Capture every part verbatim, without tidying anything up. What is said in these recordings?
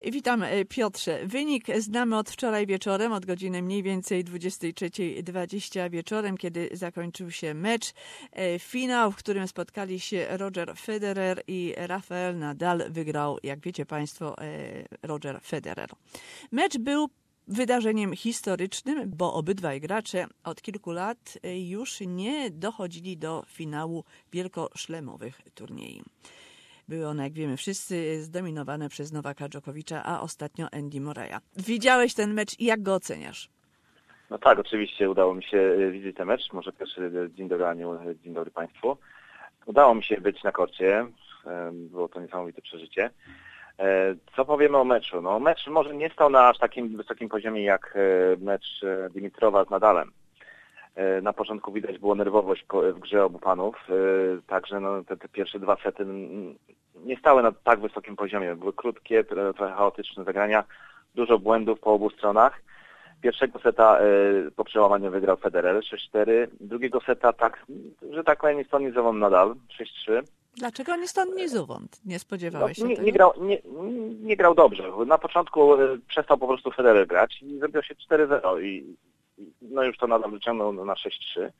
Witam, Piotrze. Wynik znamy od wczoraj wieczorem, od godziny mniej więcej dwudziestej trzeciej dwadzieścia wieczorem, kiedy zakończył się mecz. Finał, w którym spotkali się Roger Federer i Rafael Nadal. Wygrał, jak wiecie Państwo, Roger Federer. Mecz był wydarzeniem historycznym, bo obydwaj gracze od kilku lat już nie dochodzili do finału wielkoszlemowych turniejów. Były one, jak wiemy wszyscy, zdominowane przez Nowaka Dżokowicza, a ostatnio Andy Murraya. Widziałeś ten mecz i jak go oceniasz? No tak, oczywiście udało mi się widzieć ten mecz. Może pierwszy dzień dobry Aniu, dzień dobry Państwu. Udało mi się być na korcie. Było to niesamowite przeżycie. Co powiemy o meczu? No, mecz może nie stał na aż takim wysokim poziomie jak mecz Dimitrowa z Nadalem. Na początku widać było nerwowość w grze obu panów, także no, te, te pierwsze dwa sety nie stały na tak wysokim poziomie. Były krótkie, trochę chaotyczne zagrania, dużo błędów po obu stronach. Pierwszego seta po przełamaniu wygrał Federer sześć cztery, drugiego seta tak, że tak powiem, ni stąd ni zowąd Nadal sześć trzy. Dlaczego ni stąd ni zowąd? Nie spodziewałeś no, się nie, tego? Nie grał, nie, nie grał dobrze. Na początku przestał po prostu Federer grać i zrobiło się cztery zero i no już to Nadal wyciągnął na sześć trzy.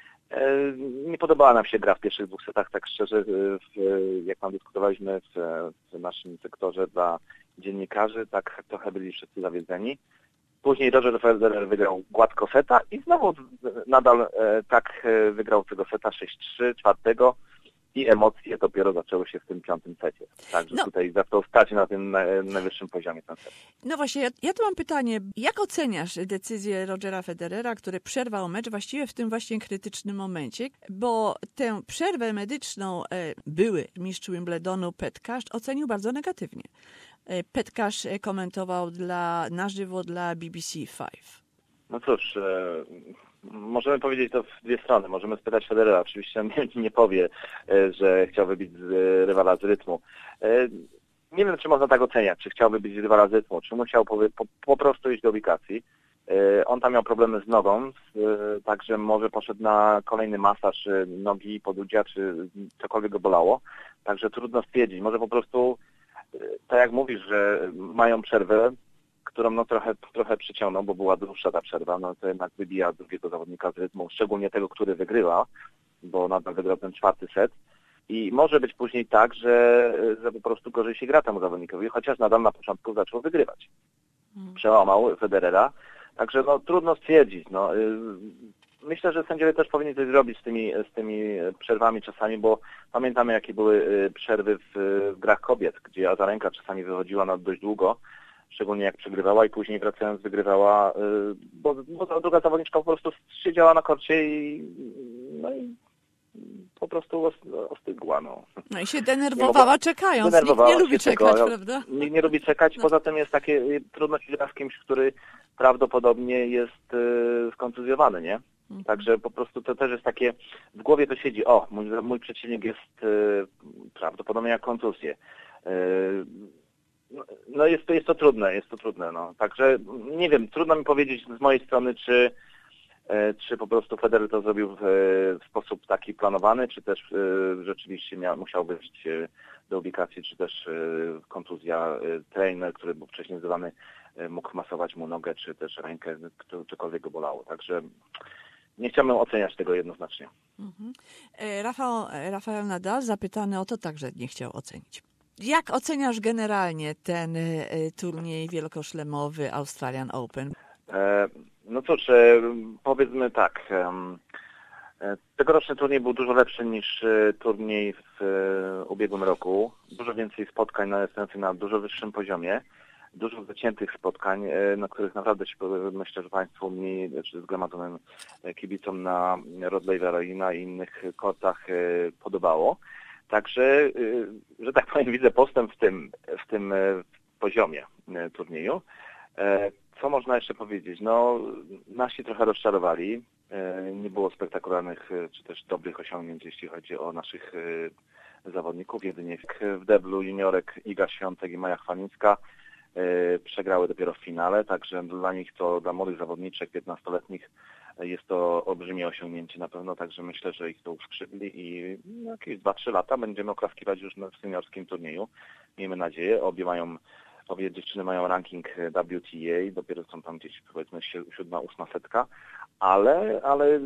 Nie podobała nam się gra w pierwszych dwóch setach, tak szczerze, w, jak tam dyskutowaliśmy w, w naszym sektorze dla dziennikarzy, tak trochę byli wszyscy zawiedzeni. Później Roger Federer wygrał gładko seta i znowu Nadal tak wygrał tego seta sześć trzy, czwartego i emocje dopiero zaczęły się w tym piątym secie. Także no. Tutaj zaczął stać na tym najwyższym poziomie ten set. No właśnie, ja, ja tu mam pytanie. Jak oceniasz decyzję Rogera Federera, który przerwał mecz właściwie w tym właśnie krytycznym momencie? Bo tę przerwę medyczną e, były mistrz Wimbledonu Pet Cash ocenił bardzo negatywnie. E, Pet Cash komentował dla, na żywo dla B B C pięć. No cóż... E... Możemy powiedzieć to w dwie strony. Możemy spytać Federera. Oczywiście on nie, nie powie, że chciał wybić rywala z rytmu. Nie wiem, czy można tak oceniać, czy chciał wybić rywala z rytmu, czy musiał po, po, po prostu iść do ubikacji. On tam miał problemy z nogą, także może poszedł na kolejny masaż nogi, podudzia, czy cokolwiek go bolało. Także trudno stwierdzić. Może po prostu, tak jak mówisz, że mają przerwę, którą no trochę, trochę przyciągnął, bo była dłuższa ta przerwa, no to jednak wybija drugiego zawodnika z rytmu, szczególnie tego, który wygrywa, bo nadal wygrał ten czwarty set. I może być później tak, że, że po prostu gorzej się gra temu zawodnikowi, chociaż nadal na początku zaczął wygrywać. Przełamał Federera, także no trudno stwierdzić. No. Myślę, że sędziowie też powinni coś zrobić z tymi, z tymi przerwami czasami, bo pamiętamy, jakie były przerwy w, w grach kobiet, gdzie Azarenka czasami wychodziła na dość długo, szczególnie jak przegrywała i później wracając wygrywała, bo, bo druga zawodniczka po prostu siedziała na korcie i, no i po prostu ostygła. No, no i się denerwowała czekając. Denerwowała Nikt nie lubi czekać, tego, prawda? Nikt nie lubi czekać, no. Poza tym jest takie trudność gra z kimś, który prawdopodobnie jest y, skontuzjowany, nie? Mhm. Także po prostu to też jest takie, w głowie to siedzi, o, mój, mój przeciwnik jest y, prawdopodobnie jak kontuzję. Y, No jest to, jest to trudne, jest to trudne, no. Także nie wiem, trudno mi powiedzieć z mojej strony, czy, czy po prostu Federer to zrobił w, w sposób taki planowany, czy też rzeczywiście miał, musiał być do ubikacji, czy też kontuzja. Trener, który był wcześniej zdawany, mógł masować mu nogę, czy też rękę, cokolwiek go bolało. Także nie chciałbym oceniać tego jednoznacznie. Mhm. Rafał, Rafael Nadal zapytany o to także nie chciał ocenić. Jak oceniasz generalnie ten y, turniej wielkoszlemowy Australian Open? E, no cóż, e, powiedzmy tak. E, tegoroczny turniej był dużo lepszy niż e, turniej w e, ubiegłym roku. Dużo więcej spotkań na, na dużo wyższym poziomie. Dużo zaciętych spotkań, e, na których naprawdę się, myślę, że Państwu, mi, czy zgromadzonym kibicom na Rod Laver Arena i innych kortach e, podobało. Także, że tak powiem, widzę postęp w tym, w tym poziomie turnieju. Co można jeszcze powiedzieć? No, nasi trochę rozczarowali. Nie było spektakularnych czy też dobrych osiągnięć, jeśli chodzi o naszych zawodników. Jedynie w deblu juniorek Iga Świątek i Maja Chwalińska przegrały dopiero w finale, także dla nich to, dla młodych zawodniczek piętnastoletnich, jest to olbrzymie osiągnięcie na pewno, także myślę, że ich to uskrzydli i jakieś dwa trzy lata będziemy oklaskiwać już w seniorskim turnieju. Miejmy nadzieję. Obie mają obie dziewczyny mają ranking W T A, dopiero są tam gdzieś powiedzmy siódma, ósma setka, ale, ale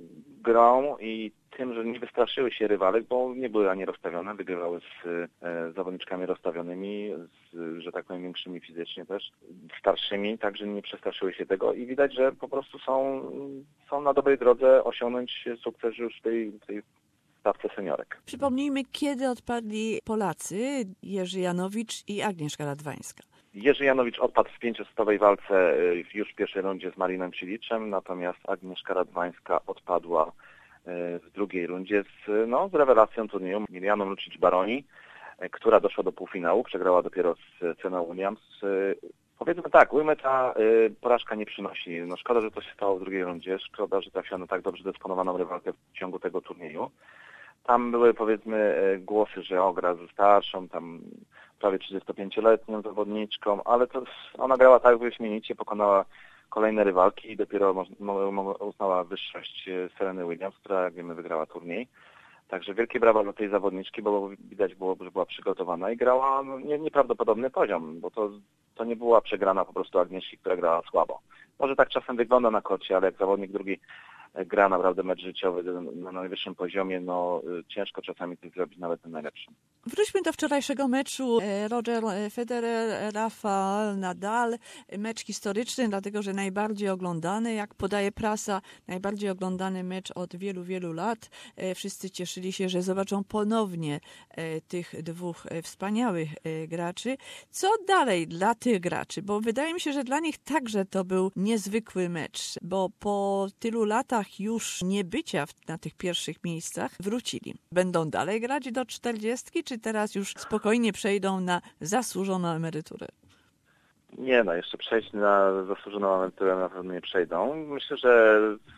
grą i tym, że nie wystraszyły się rywalek, bo nie były ani rozstawione, wygrywały z e, zawodniczkami rozstawionymi, z, że tak powiem, większymi fizycznie też, starszymi, także nie przestraszyły się tego i widać, że po prostu są, są na dobrej drodze osiągnąć sukces już w tej, w tej stawce seniorek. Przypomnijmy, kiedy odpadli Polacy Jerzy Janowicz i Agnieszka Radwańska. Jerzy Janowicz odpadł w pięciosetowej walce już w pierwszej rundzie z Marinem Ciliczem, natomiast Agnieszka Radwańska odpadła w drugiej rundzie z, no, z rewelacją turnieju Milianą Lucic-Baroni, która doszła do półfinału, przegrała dopiero z Ceną Williams. Powiedzmy tak, ujmę ta porażka nie przynosi. No szkoda, że to się stało w drugiej rundzie, szkoda, że trafiono tak dobrze dysponowaną rywalkę w ciągu tego turnieju. Tam były powiedzmy głosy, że ogra ze starszą, tam prawie trzydziestopięcioletnią zawodniczką, ale to ona grała tak wyśmienicie, pokonała kolejne rywalki i dopiero uznała wyższość Sereny Williams, która jak wiemy wygrała turniej. Także wielkie brawa dla tej zawodniczki, bo widać było, że była przygotowana i grała nie, nieprawdopodobny poziom, bo to, to nie była przegrana po prostu Agnieszki, która grała słabo. Może tak czasem wygląda na korcie, ale jak zawodnik drugi gra naprawdę mecz życiowy na najwyższym poziomie, no ciężko czasami coś zrobić nawet na najlepszym. Wróćmy do wczorajszego meczu. Roger Federer, Rafael Nadal. Mecz historyczny, dlatego że najbardziej oglądany, jak podaje prasa, najbardziej oglądany mecz od wielu, wielu lat. Wszyscy cieszyli się, że zobaczą ponownie tych dwóch wspaniałych graczy. Co dalej dla tych graczy? Bo wydaje mi się, że dla nich także to był niezwykły mecz, bo po tylu latach już niebycia na tych pierwszych miejscach wrócili. Będą dalej grać do czterdziestki, czy teraz już spokojnie przejdą na zasłużoną emeryturę? Nie, no jeszcze przejść na zasłużoną emeryturę na pewno nie przejdą. Myślę, że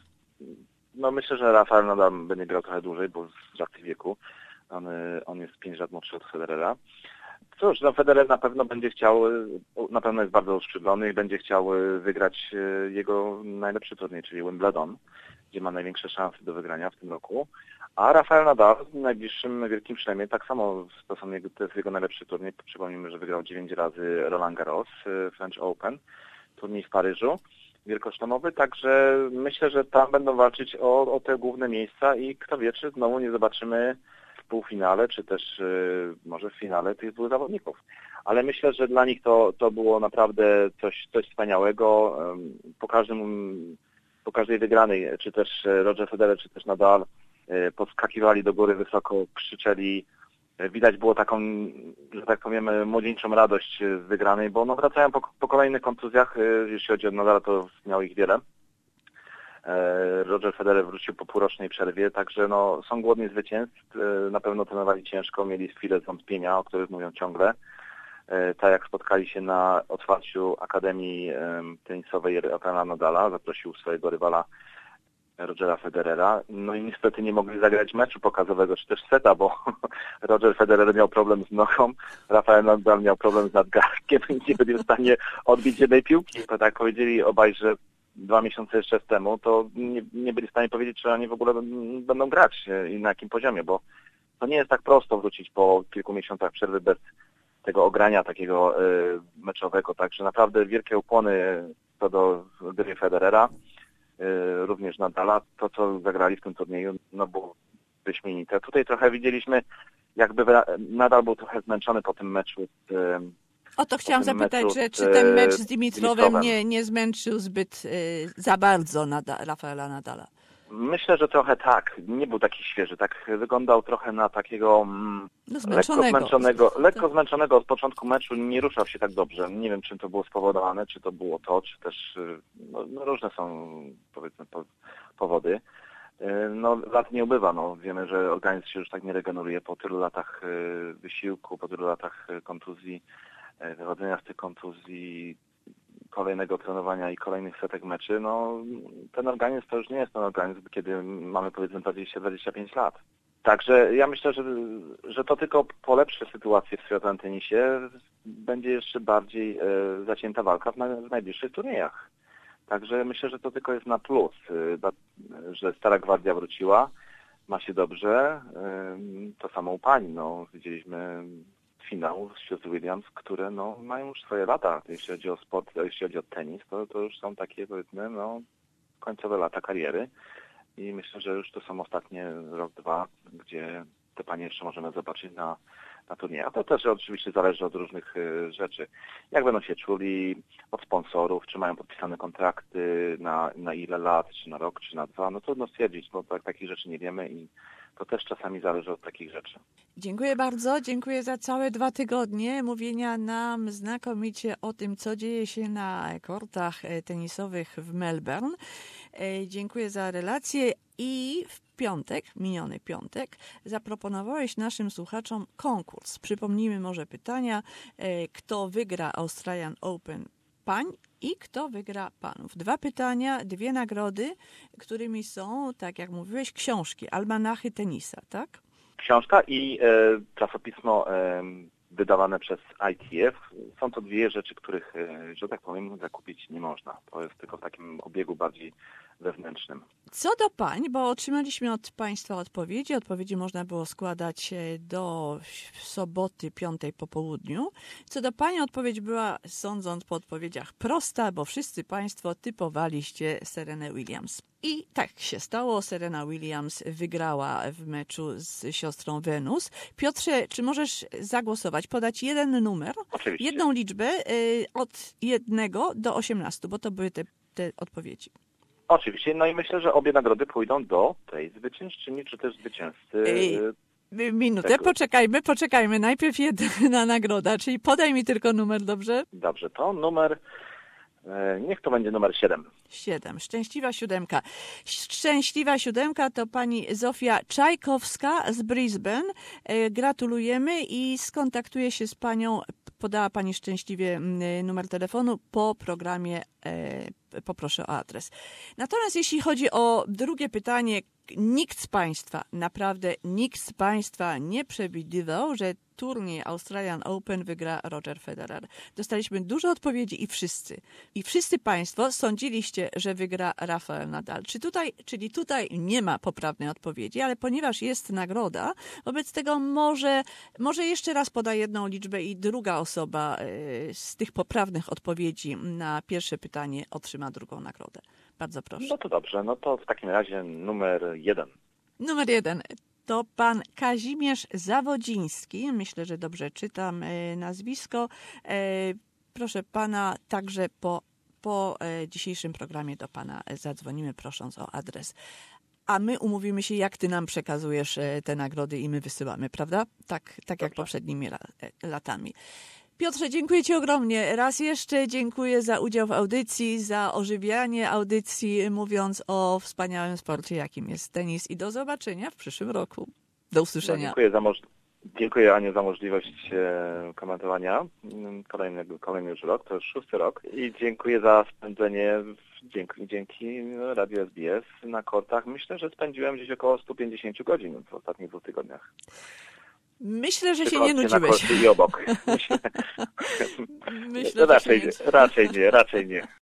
no myślę, że Rafael nadal będzie grał trochę dłużej, bo z racji wieku. On, on jest pięć lat młodszy od Federera. Cóż, no Federer na pewno będzie chciał, na pewno jest bardzo uszczyplony i będzie chciał wygrać jego najlepszy turniej, czyli Wimbledon, gdzie ma największe szanse do wygrania w tym roku. A Rafael Nadal w najbliższym Wielkim Szlemie tak samo, to, są jego, to jest jego najlepszy turniej. Przypomnijmy, że wygrał dziewięć razy Roland Garros, French Open, turniej w Paryżu wielkoszlemowy, także myślę, że tam będą walczyć o, o te główne miejsca i kto wie, czy znowu nie zobaczymy w półfinale, czy też y, może w finale tych dwóch zawodników. Ale myślę, że dla nich to, to było naprawdę coś, coś wspaniałego. Po każdym, po każdej wygranej, czy też Roger Federer, czy też Nadal y, podskakiwali do góry wysoko, krzyczeli. Widać było taką, że tak powiemy, młodzieńczą radość z wygranej, bo no, wracają po, po kolejnych kontuzjach, y, jeśli chodzi o Nadala, to miał ich wiele. Roger Federer wrócił po półrocznej przerwie, także no, są głodni zwycięstw, na pewno trenowali ciężko, mieli chwilę zwątpienia, o których mówią ciągle. Tak jak spotkali się na otwarciu Akademii Tenisowej Rafaela Nadala, zaprosił swojego rywala Rogera Federera, no i niestety nie mogli zagrać meczu pokazowego, czy też seta, bo Roger Federer miał problem z nogą, Rafael Nadal miał problem z nadgarstkiem i nie byli w stanie odbić jednej piłki. To tak powiedzieli obaj, że dwa miesiące jeszcze temu, to nie, nie byli w stanie powiedzieć, czy oni w ogóle będą grać i na jakim poziomie, bo to nie jest tak prosto wrócić po kilku miesiącach przerwy bez tego ogrania takiego y, meczowego, także naprawdę wielkie ukłony co do gry Federera, y, również Nadala, to co zagrali w tym turnieju, no było wyśmienite. Tutaj trochę widzieliśmy, jakby Nadal był trochę zmęczony po tym meczu z y, O to chciałam zapytać, że, czy ten mecz z Dimitrowem, Dimitrowem. nie, nie zmęczył zbyt y, za bardzo Nada, Rafaela Nadala? Myślę, że trochę tak. Nie był taki świeży. Tak wyglądał trochę na takiego mm, no, lekko zmęczonego. Lekko zmęczonego od początku meczu. Nie ruszał się tak dobrze. Nie wiem, czym to było spowodowane, czy to było to, czy też no, no różne są, powiedzmy, po, powody. No, lat nie ubywa. No. Wiemy, że organizm się już tak nie regeneruje po tylu latach wysiłku, po tylu latach kontuzji, wychodzenia z tych kontuzji, kolejnego trenowania i kolejnych setek meczy. No, ten organizm to już nie jest ten organizm, kiedy mamy powiedzmy dwadzieścia do dwudziestu pięciu lat. Także ja myślę, że, że to tylko polepszy sytuację w światowym tenisie. Będzie jeszcze bardziej e, zacięta walka w, na, w najbliższych turniejach. Także myślę, że to tylko jest na plus, e, że stara gwardia wróciła, ma się dobrze. E, to samo u pań. No, widzieliśmy finałów sióstr Williams, które no, mają już swoje lata. Jeśli chodzi o sport, jeśli chodzi o tenis, to, to już są takie, powiedzmy, no, końcowe lata kariery. I myślę, że już to są ostatnie rok, dwa, gdzie te panie jeszcze możemy zobaczyć na, na turniejach. To też oczywiście zależy od różnych y, rzeczy. Jak będą się czuli, od sponsorów, czy mają podpisane kontrakty na, na ile lat, czy na rok, czy na dwa. No trudno stwierdzić, bo tak, takich rzeczy nie wiemy i to też czasami zależy od takich rzeczy. Dziękuję bardzo. Dziękuję za całe dwa tygodnie mówienia nam znakomicie o tym, co dzieje się na kortach tenisowych w Melbourne. Dziękuję za relację i w piątek, miniony piątek, zaproponowałeś naszym słuchaczom konkurs. Przypomnijmy może pytania, kto wygra Australian Open pań i kto wygra panów. Dwa pytania, dwie nagrody, którymi są, tak jak mówiłeś, książki, almanachy tenisa, tak? Książka i e, czasopismo e, wydawane przez I T F. Są to dwie rzeczy, których, e, że tak powiem, zakupić nie można. To jest tylko w takim obiegu bardziej wewnętrznym. Co do pań, bo otrzymaliśmy od Państwa odpowiedzi. Odpowiedzi można było składać do soboty piątej po południu. Co do pań, odpowiedź była, sądząc po odpowiedziach, prosta, bo wszyscy Państwo typowaliście Serenę Williams. I tak się stało. Serena Williams wygrała w meczu z siostrą Venus. Piotrze, czy możesz zagłosować, podać jeden numer, Oczywiście. jedną liczbę y, od jednego do osiemnastu, bo to były te, te odpowiedzi. Oczywiście, no i myślę, że obie nagrody pójdą do tej zwyciężczyni, czy też zwycięzcy. Ej, minutę, tego. poczekajmy, poczekajmy. Najpierw jedna nagroda, czyli podaj mi tylko numer, dobrze? Dobrze, to numer, niech to będzie numer siedem. Siedem. Szczęśliwa siódemka. Szczęśliwa siódemka to pani Zofia Czajkowska z Brisbane. Gratulujemy i skontaktuję się z panią. Podała pani szczęśliwie numer telefonu po programie. Poproszę o adres. Natomiast jeśli chodzi o drugie pytanie, nikt z Państwa, naprawdę nikt z Państwa nie przewidywał, że turniej Australian Open wygra Roger Federer. Dostaliśmy dużo odpowiedzi i wszyscy. I wszyscy Państwo sądziliście, że wygra Rafael Nadal. Czy tutaj, czyli tutaj nie ma poprawnej odpowiedzi, ale ponieważ jest nagroda, wobec tego może, może jeszcze raz poda jedną liczbę i druga osoba z tych poprawnych odpowiedzi na pierwsze pytanie otrzyma drugą nagrodę. Bardzo proszę. No to dobrze, no to w takim razie numer jeden. Numer jeden to pan Kazimierz Zawodziński. Myślę, że dobrze czytam nazwisko. Proszę pana, także po, po dzisiejszym programie do pana zadzwonimy, prosząc o adres. A my umówimy się, jak ty nam przekazujesz te nagrody i my wysyłamy, prawda? Tak, tak jak poprzednimi latami. Piotrze, dziękuję ci ogromnie. Raz jeszcze dziękuję za udział w audycji, za ożywianie audycji, mówiąc o wspaniałym sporcie, jakim jest tenis. I do zobaczenia w przyszłym roku. Do usłyszenia. No, dziękuję, za moż- dziękuję Aniu za możliwość e, komentowania. Kolejny, kolejny już rok, to już szósty rok. I dziękuję za spędzenie dzięki, dzięki Radiu S B S na kortach. Myślę, że spędziłem gdzieś około sto pięćdziesiąt godzin w ostatnich dwóch tygodniach. Myślę, że się Tylko nie nudziłeś. Na i obok. Myślę, raczej, że się nie, raczej nie, raczej nie.